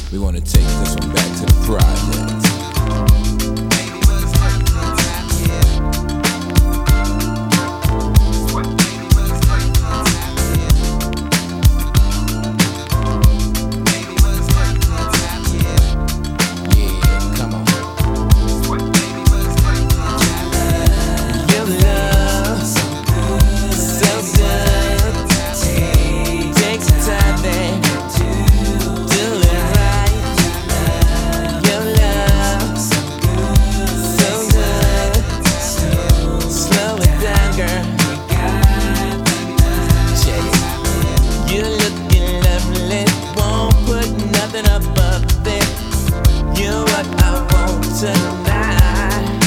We wanna take this one back to the project. Tonight,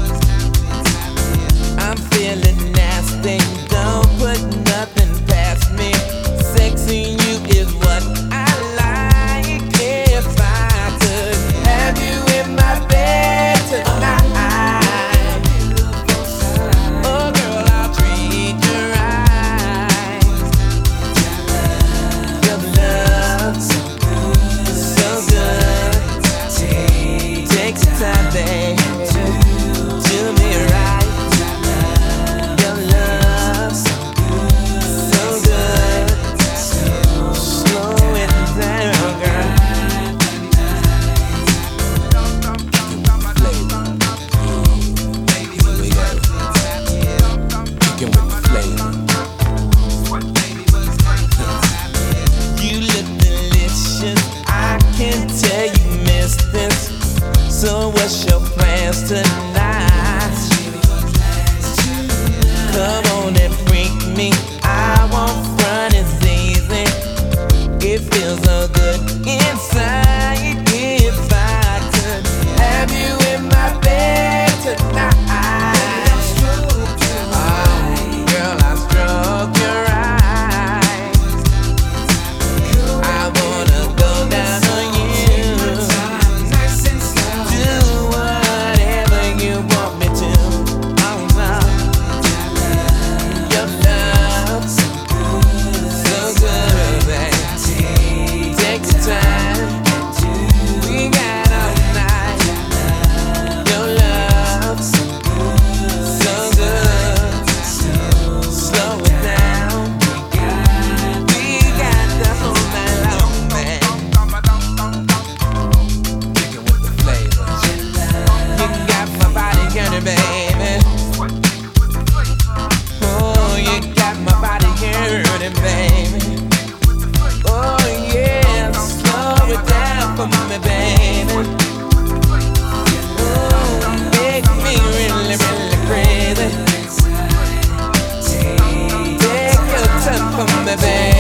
I'm feeling nasty. Don't put nothing past me. Sexing you is what I like. If I could have you in my bed tonight, oh girl, I'll treat you right. Your love so good. Take some time, baby, do me right. Your love so good. Slow it down, girl. Here we go. Kicking with the flavor. You look delicious. I can tell you miss this. So what's your plans tonight? Come on and freak me. I won't front, it's easy. It feels so good inside. If I could have you in my bed tonight, oh, girl, I stroke your eyes. I wanna go down on you. Do whatever you want me to. Oh no, your love so good, babe. Take the time, we got all night. Your love so good. Slow it down, we got the whole night long, man. Kicking with the flavor. You got my body yearning, baby. Oh, you got my body yearning, baby. Oh yeah, slow it down for me, baby. Oh, make me really, really crazy. Take your time for me, baby.